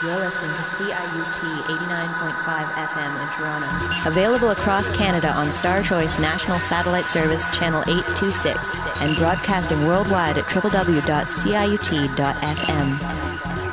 You're listening to CIUT 89.5 FM in Toronto. Available across Canada on Star Choice National Satellite Service Channel 826 and broadcasting worldwide at www.ciut.fm.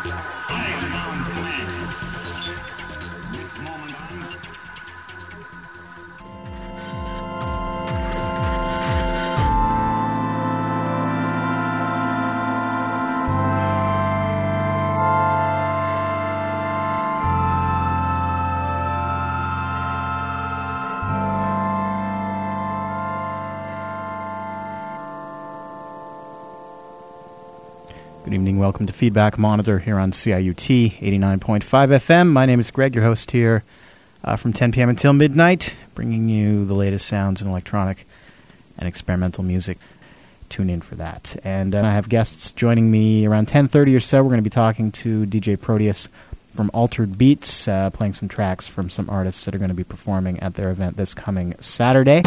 Good evening. Welcome to Feedback Monitor here on CIUT 89.5 FM. My name is Greg, your host here from 10 p.m. until midnight, bringing you the latest sounds in electronic and experimental music. Tune in for that. And I have guests joining me around 10:30 or so. We're going to be talking to DJ Proteus from Altered Beats, playing some tracks from some artists that are going to be performing at their event this coming Saturday.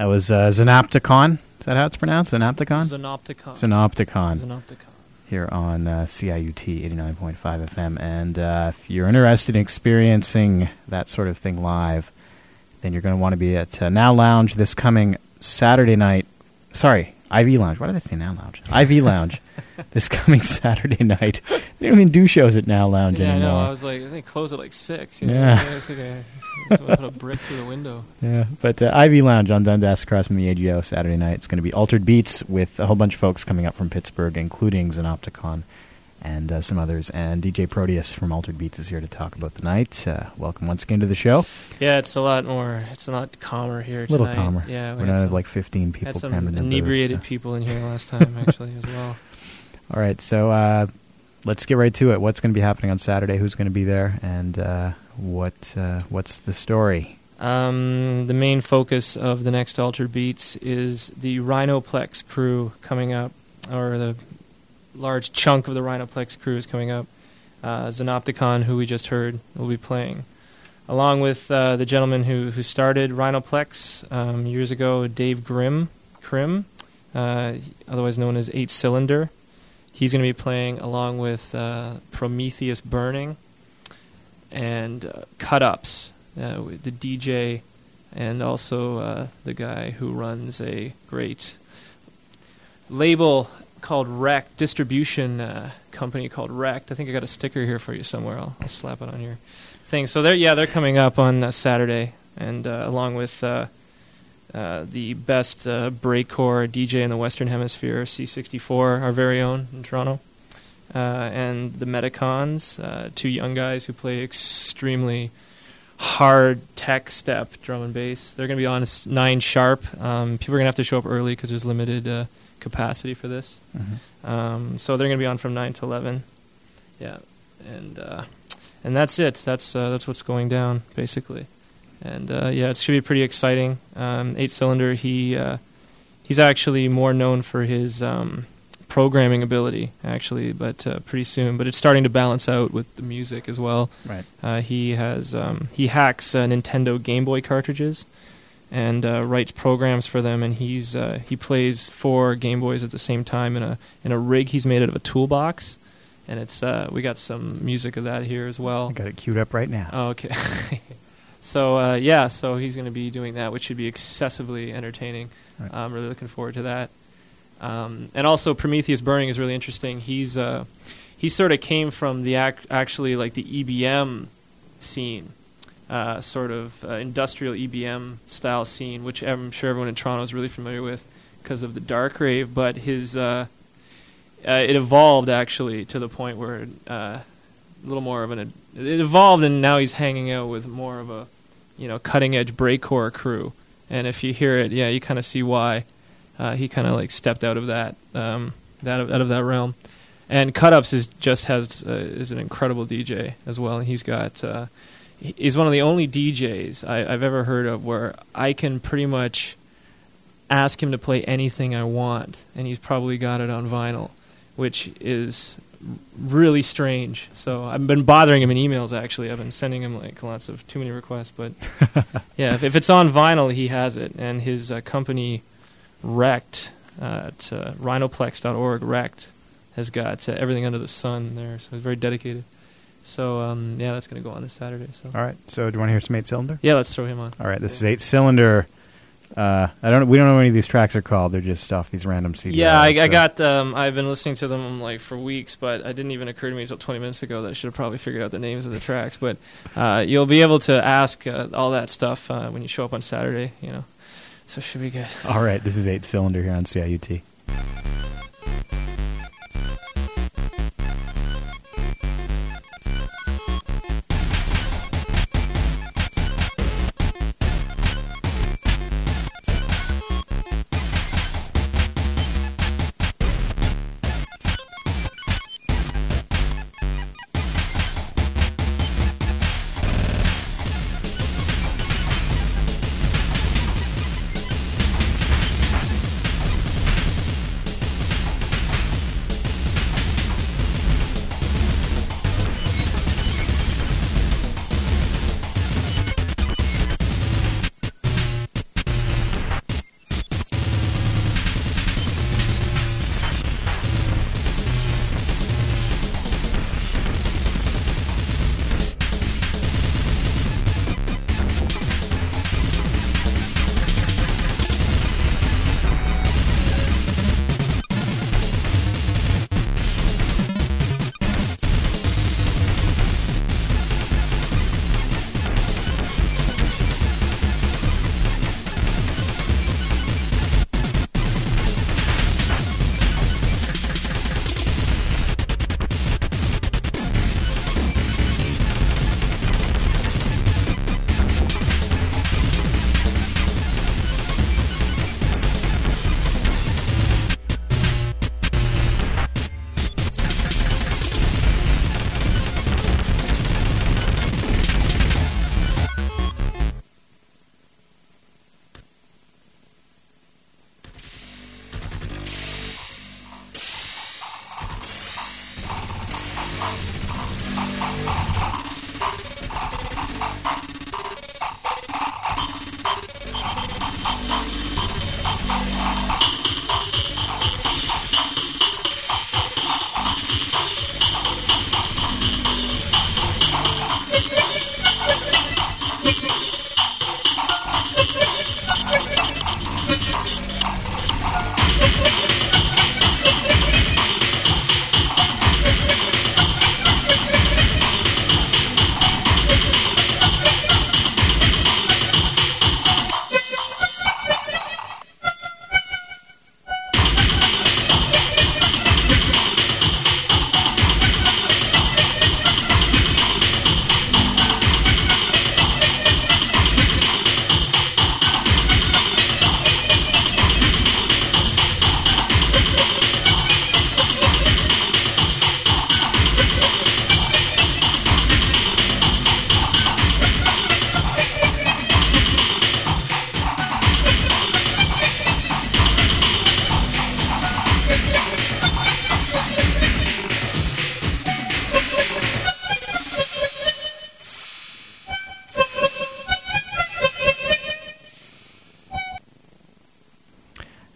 That was Xenopticon. Is that how it's pronounced? Xenopticon? Xenopticon. Here on CIUT 89.5 FM. And if you're interested in experiencing that sort of thing live, then you're going to want to be at Now Lounge this coming Saturday night. Sorry, IV Lounge. Why did I say Now Lounge? IV Lounge. This coming Saturday night. They don't even do shows at Now Lounge anymore. Yeah, I know. I was like, I think close at like 6. You know? Yeah. It's like I put a brick through the window. Yeah, but IV Lounge on Dundas across from the AGO Saturday night. It's going to be Altered Beats with a whole bunch of folks coming up from Pittsburgh, including Xenopticon and some others. And DJ Proteus from Altered Beats is here to talk about the night. Welcome once again to the show. Yeah, it's a lot calmer here tonight. A little tonight. calmer. Yeah, we don't have like 15 people had some crammed in the inebriated booth, so. people in here last time, actually, as well. All right, so let's get right to it. What's going to be happening on Saturday? Who's going to be there? And what's the story? The main focus of the next Altered Beats is the Rhinoplex crew coming up, or the large chunk of the Rhinoplex crew is coming up. Xenopticon, who we just heard, will be playing, along with the gentleman who started Rhinoplex years ago, Dave Krim, otherwise known as 8 Cylinder. He's going to be playing along with Prometheus Burning and Cut Ups, the DJ, and also the guy who runs a great label called Wrecked, distribution company called Wrecked. I think I got a sticker here for you somewhere. I'll slap it on your thing. So they're coming up on Saturday, and along with the best breakcore DJ in the Western Hemisphere, C64, our very own in Toronto, and the Metacons, 2 young guys who play extremely hard tech step drum and bass. They're going to be on 9 sharp. People are going to have to show up early because there's limited capacity for this. Mm-hmm. So they're going to be on from 9 to 11. Yeah, and that's it. That's what's going down basically. And it should be pretty exciting. 8 Cylinder, he's actually more known for his programming ability, actually, but pretty soon. But it's starting to balance out with the music as well. Right. He hacks Nintendo Game Boy cartridges and writes programs for them, and he plays 4 Game Boys at the same time in a rig he's made out of a toolbox. And it's we got some music of that here as well. I got it queued up right now. Oh, okay. So so he's going to be doing that, which should be excessively entertaining. Right. I'm really looking forward to that. And also Prometheus Burning is really interesting. He sort of came from the actually like the EBM scene, sort of industrial EBM style scene, which I'm sure everyone in Toronto is really familiar with because of the dark rave. But his it evolved actually to the point where a little more of it evolved, and now he's hanging out with more of a cutting edge breakcore crew. And if you hear it, you kind of see why he kind of like stepped out of that out of that realm. And Cut Ups is an incredible DJ as well. And he's one of the only DJs I've ever heard of where I can pretty much ask him to play anything I want, and he's probably got it on vinyl, which is really strange. So I've been bothering him in emails, actually. I've been sending him like lots of too many requests, but yeah, if it's on vinyl, he has it. And his company Wrecked at rhinoplex.org, Wrecked, has got everything under the sun there, so he's very dedicated. So that's going to go on this Saturday. So all right, so do you want to hear some 8 Cylinder? Yeah, let's throw him on. All right, this is 8 Cylinder. We don't know what any of these tracks are called. They're just off these random CDs. Yeah, I got I've been listening to them like for weeks, but it didn't even occur to me until 20 minutes ago that I should have probably figured out the names of the tracks. But you'll be able to ask all that stuff when you show up on Saturday, so it should be good. All right, this is 8 Cylinder here on CIUT.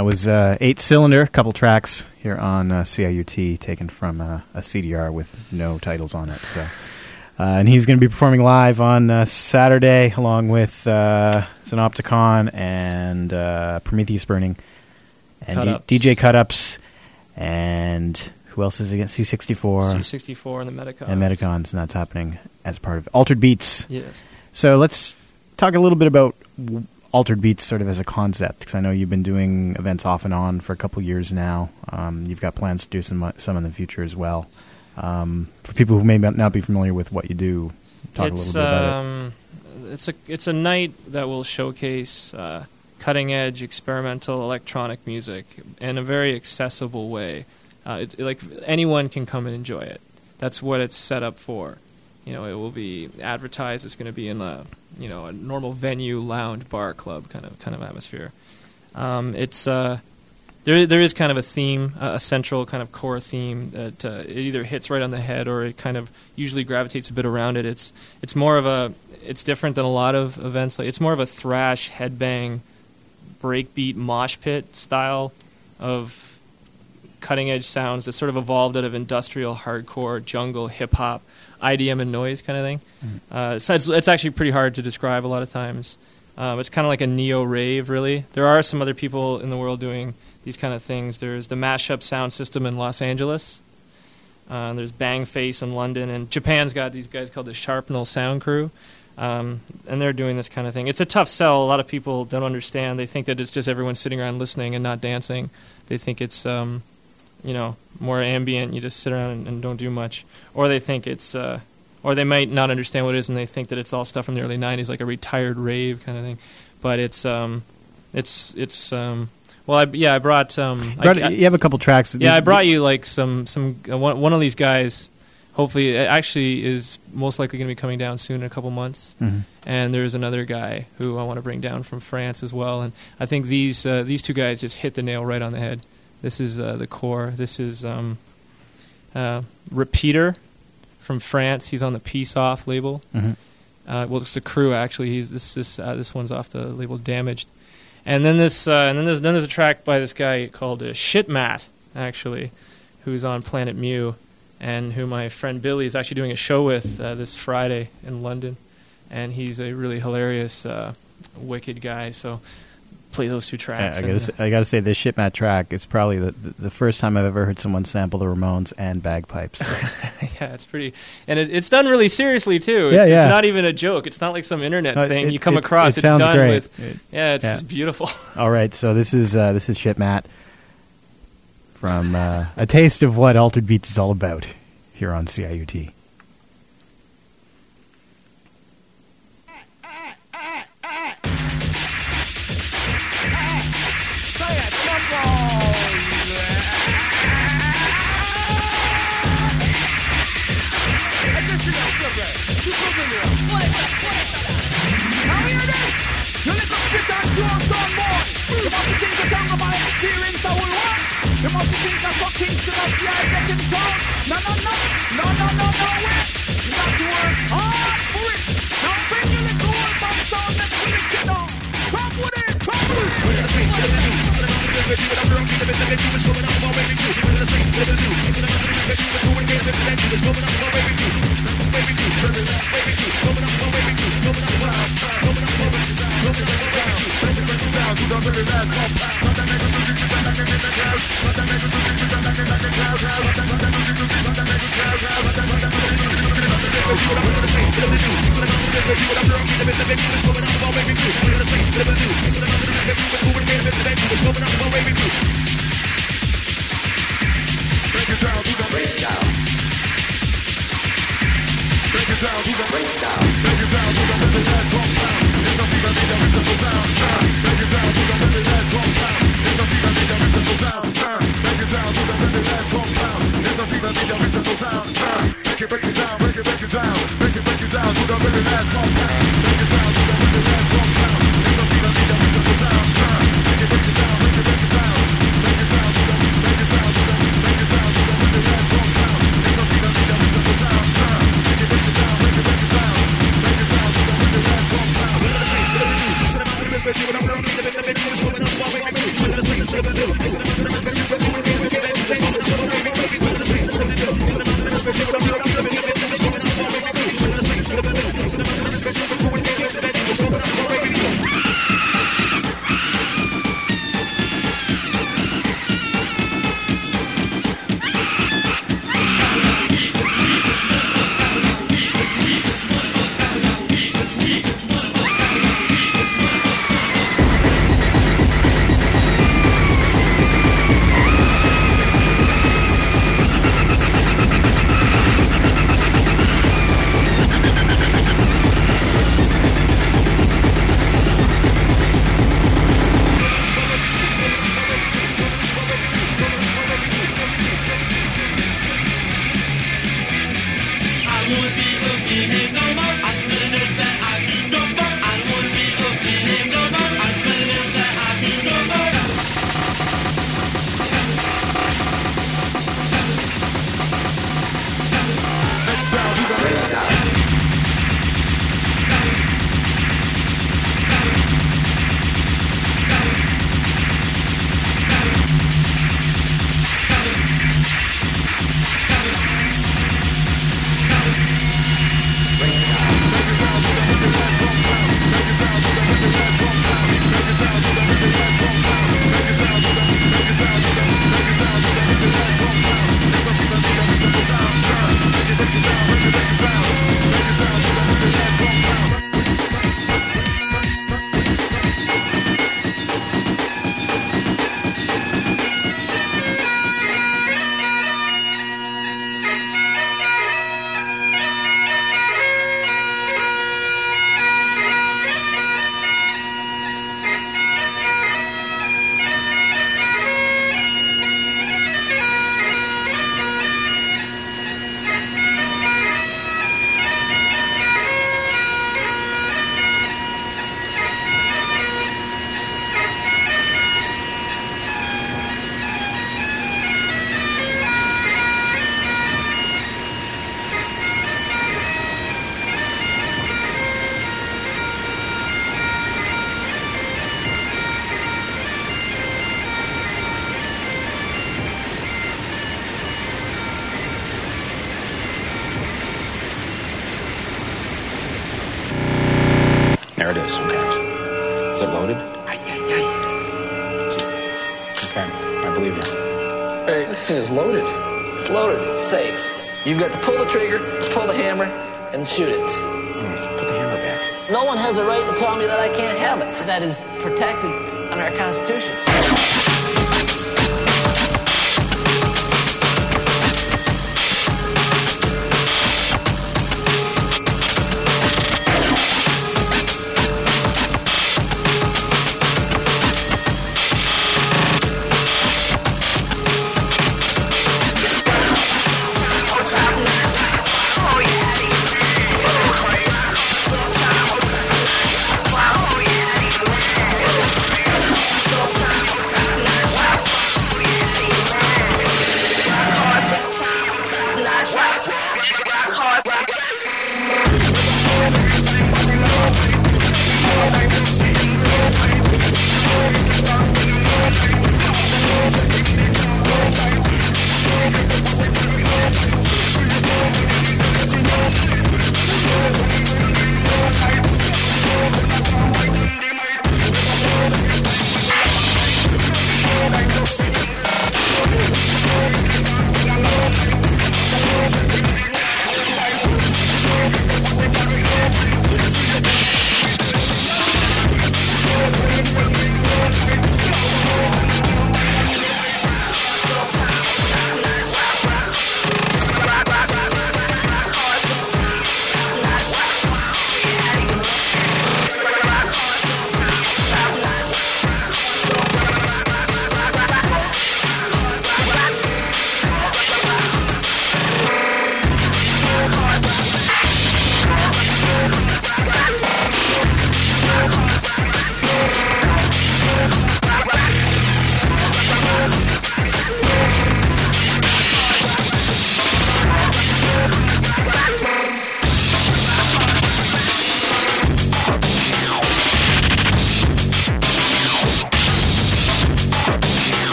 That was 8-cylinder, couple tracks here on CIUT, taken from a CDR with no titles on it. So, and he's going to be performing live on Saturday, along with Synopticon and Prometheus Burning, and DJ Cut-Ups, and who else is against C64? C64 and the Metacons. And Metacons, and that's happening as part of Altered Beats. Yes. So let's talk a little bit about Altered Beats sort of as a concept, because I know you've been doing events off and on for a couple years now. You've got plans to do some in the future as well. For people who may not be familiar with what you do, talk a little bit about it. It's a night that will showcase cutting-edge experimental electronic music in a very accessible way. Like anyone can come and enjoy it. That's what it's set up for. It will be advertised. It's going to be in a normal venue, lounge, bar, club kind of atmosphere. It's there is kind of a theme, a central kind of core theme that it either hits right on the head or it kind of usually gravitates a bit around it. It's more of it's different than a lot of events. It's more of a thrash, headbang, breakbeat, mosh pit style of cutting edge sounds that sort of evolved out of industrial, hardcore, jungle, hip hop, IDM and noise kind of thing. So it's actually pretty hard to describe a lot of times. It's kind of like a neo-rave, really. There are some other people in the world doing these kind of things. There's the Mashup Sound System in Los Angeles. There's Bang Face in London. And Japan's got these guys called the Sharpnel Sound Crew. And they're doing this kind of thing. It's a tough sell. A lot of people don't understand. They think that it's just everyone sitting around listening and not dancing. They think it's more ambient. You just sit around and don't do much. Or they think it's, or they might not understand what it is, and they think that it's all stuff from the early '90s, like a retired rave kind of thing. But I brought. You have a couple tracks. Yeah, I brought you like one of these guys. Hopefully, actually, is most likely going to be coming down soon in a couple months. Mm-hmm. And there's another guy who I want to bring down from France as well. And I think these two guys just hit the nail right on the head. This is the core. This is Repeater from France. He's on the Peace Off label. Mm-hmm. Well, it's the Crew actually. This one's off the label Damaged. And then there's a track by this guy called Shit Matt actually, who's on Planet Mew, and who my friend Billy is actually doing a show with this Friday in London. And he's a really hilarious, wicked guy. So play those two tracks. I gotta say, this Shit Matt track is probably the first time I've ever heard someone sample the Ramones and bagpipes. Yeah, it's pretty, and it's done really seriously too. It's not even a joke. It's not like some internet thing you come across. It's done great. With. It's just beautiful. All right, so this is Shit Matt from a taste of what Altered Beats is all about here on CIUT. You must think that fucking should have the eye getting down. No, wait. You got to work hard for it. Now bring your little old bum sound and put it down. Come with it. We're gonna see what they do. So they're gonna do this, but I'm wrong. The baby is coming up my baby too. We're gonna see what they do. So they're gonna do this, but I'm going to get the baby is coming up my baby too. Baby too, baby too, coming up my baby too. Coming up my baby too. Coming up my baby too. Coming up my baby too. Break it down, do the very last pump. Not that nigga do it, not that nigga do it. Not that nigga do it, not that nigga do it. Not that nigga do it, not that nigga do it. Not that nigga do it, not that nigga do it. What I'm gonna say, what I'm gonna do. So they're gonna do this, baby, what I'm wrong. The baby is coming up my baby too. We're gonna say, what I'm gonna do. So they're gonna do this, baby, we're moving again. The baby is coming up my baby too. Break it down, do the breakdown. Break it down, do the breakdown. Break it down, do the very last pump. It's a fever, the rhythm sound. Break it down, do the very last pump. It's a fever, the rhythm sound. Break it down, do the very last pump. It's a fever, the rhythm sound. Break it down, break it down. Break it down, do the very last pump. Break it down, do the very last pump. It's a fever, the rhythm sound. Break it down, break it down. Break it down, do the break it down, do the break it down, do the very last pump. It's a fever, the rhythm sound. Break it down, break it down. Break it down, do the very last pump. We're gonna see what we do. So I'm gonna do this, baby, what I'm gonna do. The baby is coming up my baby too. We're gonna see what we do. There it is. Okay. Is it loaded? Okay, I believe you. Hey, This thing is loaded. it's loaded. It's safe. You've got to pull the trigger, pull the hammer, and shoot it. Put the hammer back. No one has a right to tell me that I can't have it. That is protected under our Constitution.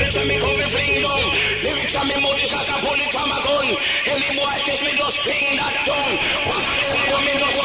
lyrics and me come me fling down. Lyrics and me mouth is like a bullet from a gun. Any boy test me just fling that down. One of them come me just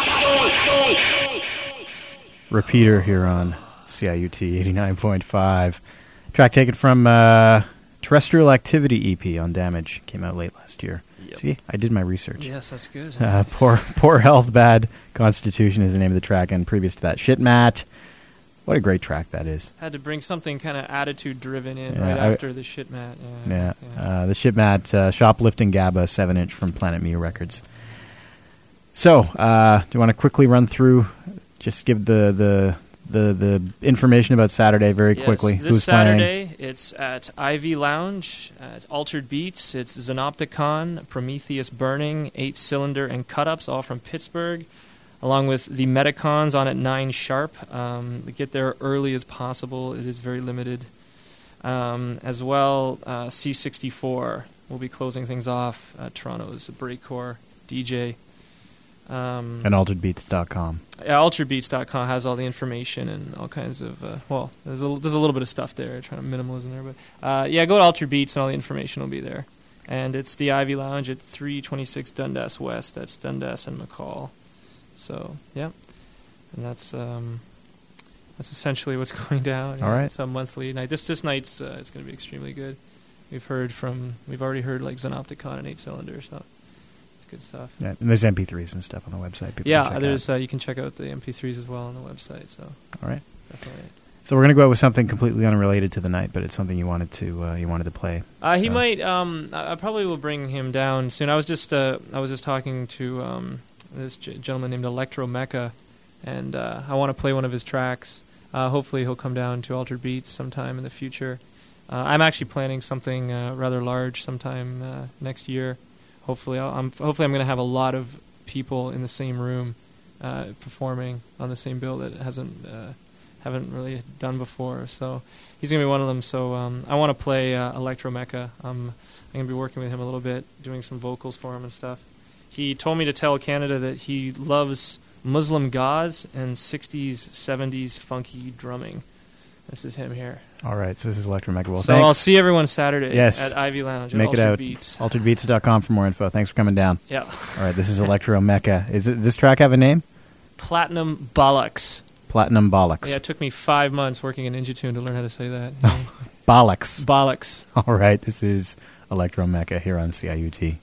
down. Repeater here on CIUT 89.5. Track taken from Terrestrial Activity EP on Damage. Came out late last year. Yep. See, I did my research. Yes, that's good. Poor Health, Bad Constitution is the name of the track, and previous to that, Shit Matt. What a great track that is. Had to bring something kind of attitude-driven in Yeah, right after the Shit Mat. Yeah. The Shit Matt, Shoplifting GABA, 7-inch from Planet Mu Records. So, do you want to quickly run through, just give the information about Saturday very quickly? This Who's Saturday, playing? it's at Ivy Lounge, at Altered Beats. It's Xenopticon, Prometheus Burning, 8-Cylinder, and Cut-Ups, all from Pittsburgh, along with the Metacons on at 9 sharp. Get there early as possible. It is very limited. As well, C64 will be closing things off. Toronto's breakcore DJ. And alteredbeats.com. Alteredbeats.com has all the information and all kinds of there's a little bit of stuff there, trying to minimalism there, but go to Altered Beats and all the information will be there. And it's the Ivy Lounge at 326 Dundas West. That's Dundas and McCall. So and that's essentially what's going down. All right. It's a monthly night. This night's it's going to be extremely good. We've already heard like Xenopticon and 8-Cylinder, so it's good stuff. Yeah, and there's MP3s and stuff on the website. People can check there's out. you can check out the MP3s as well on the website. So All right. definitely. So we're going to go out with something completely unrelated to the night, but it's something you wanted to play. He So- might. I probably will bring him down soon. I was just talking to this gentleman named Electro Mecca, and I want to play one of his tracks. Hopefully, he'll come down to Altered Beats sometime in the future. I'm actually planning something rather large sometime next year. Hopefully, I'm going to have a lot of people in the same room performing on the same bill that haven't really done before. So he's going to be one of them. So I want to play Electro Mecca. I'm going to be working with him a little bit, doing some vocals for him and stuff. He told me to tell Canada that he loves Muslim gauze and 60s, 70s funky drumming. This is him here. All right, so this is Electro Mecca. Well, So thanks. I'll see everyone Saturday Yes. at Ivy Lounge. Make at it Altered out. Beats. Alteredbeats.com for more info. Thanks for coming down. Yeah. All right, this is Electro Mecca. This track have a name? Platinum Bollocks. Platinum Bollocks. Yeah, it took me 5 months working in Ninja Tune to learn how to say that. Bollocks. Bollocks. All right, this is Electro Mecca here on CIUT.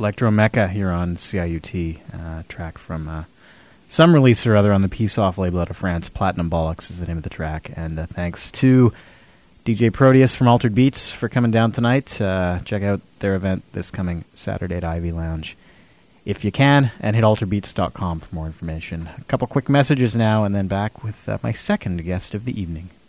Electro Mecca here on CIUT, track from some release or other on the Peace Off label out of France. Platinum Bollocks is the name of the track. And thanks to DJ Proteus from Altered Beats for coming down tonight. Check out their event this coming Saturday at Ivy Lounge if you can, and hit alterbeats.com for more information. A couple quick messages now, and then back with my second guest of the evening.